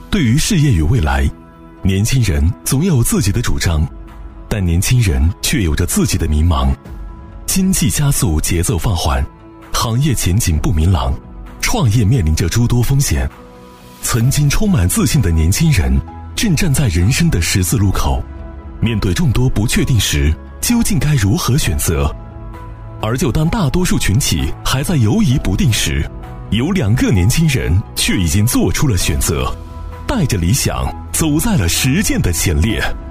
对于事业与未来，年轻人总要有自己的主张，但年轻人却有着自己的迷茫。经济加速节奏放缓，行业前景不明朗，创业面临着诸多风险。曾经充满自信的年轻人正站在人生的十字路口，面对众多不确定时，究竟该如何选择？而就当大多数群体还在犹疑不定时，有2个年轻人却已经做出了选择，带着理想走在了实践的前列。